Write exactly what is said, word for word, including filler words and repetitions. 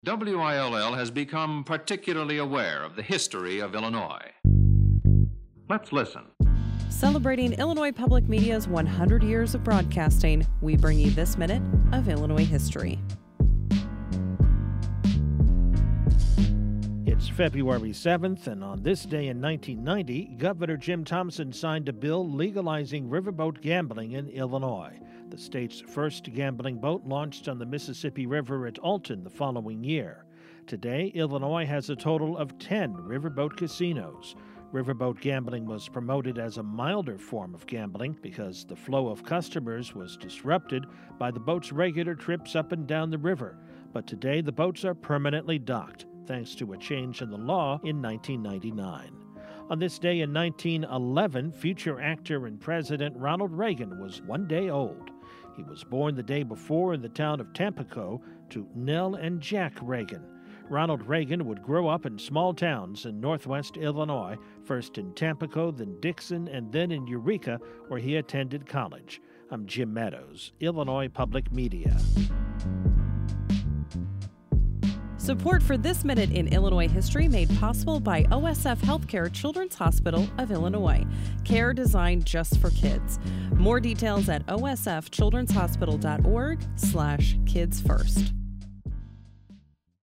W I L L has become particularly aware of the history of Illinois. Let's listen. Celebrating Illinois Public Media's one hundred years of broadcasting, we bring you this minute of Illinois history. It's February seventh, and on this day in nineteen ninety, Governor Jim Thompson signed a bill legalizing riverboat gambling in Illinois. The state's first gambling boat launched on the Mississippi River at Alton the following year. Today, Illinois has a total of ten riverboat casinos. Riverboat gambling was promoted as a milder form of gambling because the flow of customers was disrupted by the boat's regular trips up and down the river. But today, the boats are permanently docked, thanks to a change in the law in nineteen ninety-nine. On this day in nineteen eleven, future actor and President Ronald Reagan was one day old. He was born the day before in the town of Tampico to Nell and Jack Reagan. Ronald Reagan would grow up in small towns in northwest Illinois, first in Tampico, then Dixon, and then in Eureka, where he attended college. I'm Jim Meadows, Illinois Public Media. Support for This Minute in Illinois History made possible by O S F Healthcare Children's Hospital of Illinois. Care designed just for kids. More details at o s f children's hospital dot org slash kids first.